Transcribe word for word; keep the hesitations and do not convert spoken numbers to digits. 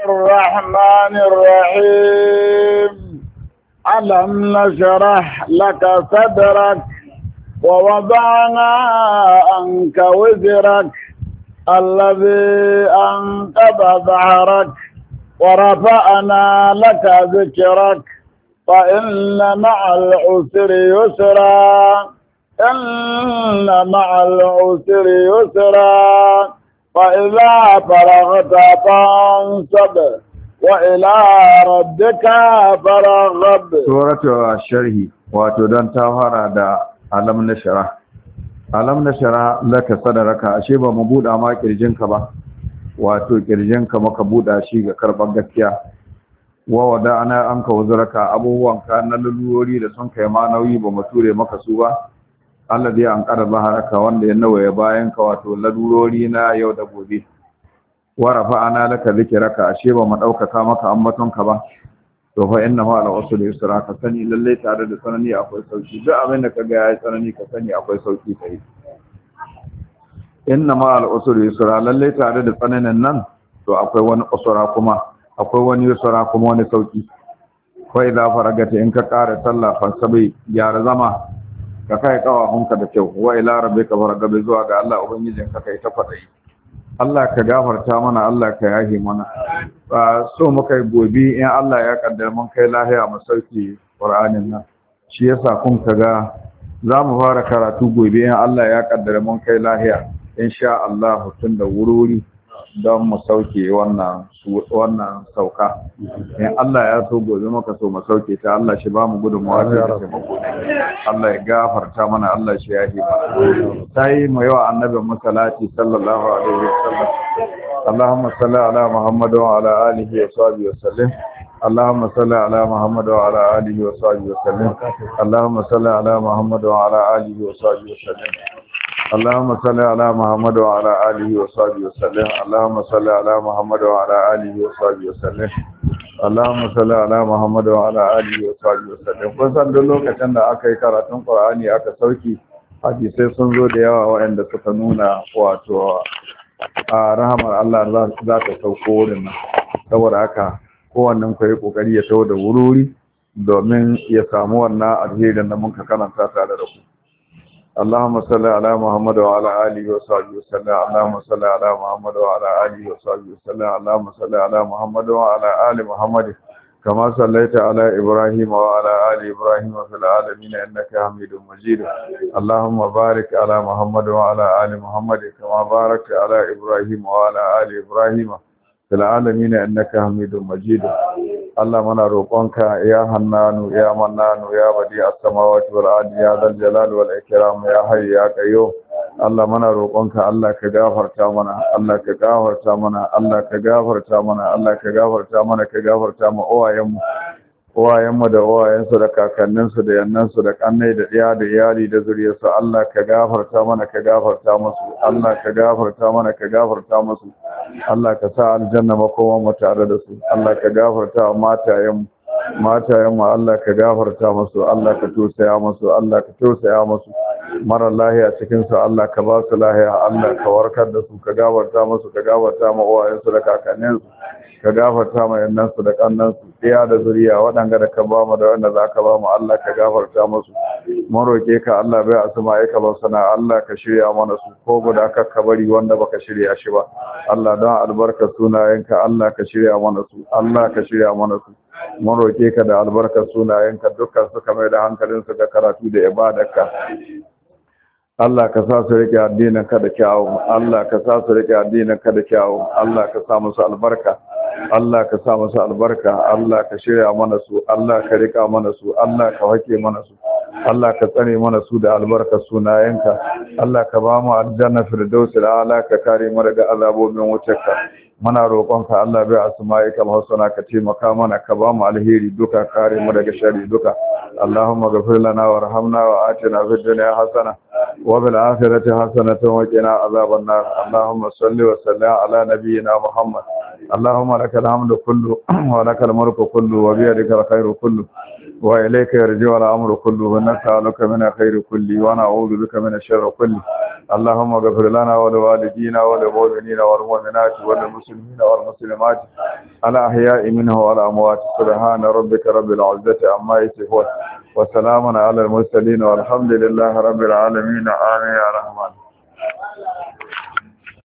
الرحمن الرحيم ألم نشرح لك صدرك ووضعنا عنك وزرك الذي أنقض ظهرك ورفعنا لك ذكرك فإن مع العسر يسرا إن مع العسر يسرا فإذا فرغت فانصب وإلى ربك فارغب. سورة الشرح وتدان تفارا دا ألم نشرح ألم نشرح لك صدرك ashe ba mu buɗa ma kirjinka ba wato kirjinka maka buɗa shi ga karɓar gaskiya wa wada'ana anka wuzuraka abubuwanka na lalurori da sun kai ma nauyi ba mu ture maka su ba alladhi an qara baharaka wanda ya nawaye bayan ka wato lalurori na yau da gobe wa rafa'ana laka dhikraka ashe ba mu daukaka maka ambatonka ba to fa inna ma ala usri yusra ka sani lalle tare da sanani akwai sauki duk abin da kaga yayi sanani ka sani akwai sauki kai inna ma ala usri yusra lalle tare da tsananin nan to akwai wani usra kuma akwai wani yusra kuma wani sauki ko idza faragata in ka ƙara sallah fa sabai gyara zama ka kai kawafunka da kyau wa ila rabbika faragabe zuwa ga Allah ubangijin ka kai ta fadai Allah ka gafarta mana Allah ka yahi mana ba so muka yi gobe in Allah ya kaddara mun kai lahiya mu sauki Qur'anin nan shi yasa kun kaga zamu fara karatu gobe in Allah ya kaddara mun kai lahiya insha Allah tun da wurori don mu sauke wannan wannan sauka in Allah ya so gobe maka so mu sauke ta Allah shi ba mu gudunmawa ta taimako Allah ya gafarta mana Allah shi ya yi mana sai mu yawa annabi musallati sallallahu alaihi wasallam Allahumma salli ala Muhammad wa ala alihi wa sahbihi wasallam اللهم صل على محمد وعلى آله وصحبه وسلم اللهم صل على محمد وعلى آله وصحبه وسلم اللهم صل على محمد وعلى آله وصحبه وسلم اللهم صل على محمد وعلى آله وصحبه وسلم اللهم صل على محمد وعلى آله وصحبه وسلم kun san duk lokacin da aka yi karatun Qur'ani aka sauki hadisai sun zo da yawa waɗanda suka nuna wato a rahamar Allah za ta sauko wurin nan saboda haka kowannen ku yi kokari ya tawo da wurori domin ya samu wannan alherin da mun ka karanta tare da ku اللهم صل على محمد وعلى آله وصحبه وسلم اللهم صل على محمد وعلى آله وصحبه وسلم اللهم صل على محمد وعلى آل محمد كما صليت على إبراهيم وعلى آل إبراهيم في العالمين إنك حميد مجيد اللهم بارك على محمد وعلى آل محمد كما باركت على إبراهيم وعلى آل إبراهيم في العالمين إنك حميد مجيد Allah muna roƙonka ya hannanu ya mannanu ya badi as-samawati wal ardi ya dal jalali wal ikram ya hayy ya qayyum Allah muna roƙonka Allah ka gafarta mana Allah ka gafarta mana Allah ka gafarta mana Allah ka gafarta mana ka gafarta mu uwayenmu uwayenmu da uwayensu da kakanninsu da yannansu da kannai da iya da iyali da zuriyarsu Allah ka gafarta mana ka gafarta musu Allah ka gafarta mana ka gafarta musu Allah ka sa aljanna makoman mu tare da su Allah ka gafarta matayen matayen mu Allah ka gafarta musu Allah ka tosaya musu Allah ka tosaya musu mara lahiya cikin su Allah ka ba su lahiya Allah ka warkar da su ka gafarta musu ka gafarta ma uwayen su da kakannin su ka gafarta ma yannan su da kannan su iya da zuriya waɗanda da ka ba mu da wanda za ka ba mu Allah ka gafarta musu mun roke ka Allah bai asma ya ka ba sana Allah ka shirya mana su ko guda ka bari wanda baka shirya shi ba Allah don albarkar sunayenka Allah ka shirya mana su Allah ka shirya mana su mun roke ka da albarkar sunayenka dukkan su kamar da hankalin su da karatu da ibadarka Allah ka sa su rike addinin ka da kyawu Allah ka sa su rike addinin ka da kyawu Allah ka sa musu albarka Allah ka sa musu albarka Allah ka shirya mana su Allah ka rika mana su Allah ka hake mana su Allah ka tsare mana su da albarkar sunayenka Allah ka ba mu aljanna firdausil a'la ka kare mu daga azabobin wutarka muna roƙonka Allah bai asma'ika al-husna ka taimaka mana ka ba mu alheri duka kare mu daga sharri duka Allahumma ghfir lana warhamna wa atina fid dunya hasana wa bil akhirati hasanatan wa qina azaban nar Allahumma salli wa sallim ala nabiyyina Muhammad Allahumma lakal hamdu kullu wa lakal mulku kullu wa bi yadika al-khayru kullu وإليك يرجع الأمر كله نسألك من الخير كله ونعوذ بك من الشر كله اللهم اغفر لنا ولوالدينا وللمؤمنين والمؤمنات والمسلمين والمسلمات الأحياء منه والأموات سبحان ربك رب العزة عما يصفون وسلام على المرسلين والحمد لله رب العالمين آمين يا رحمن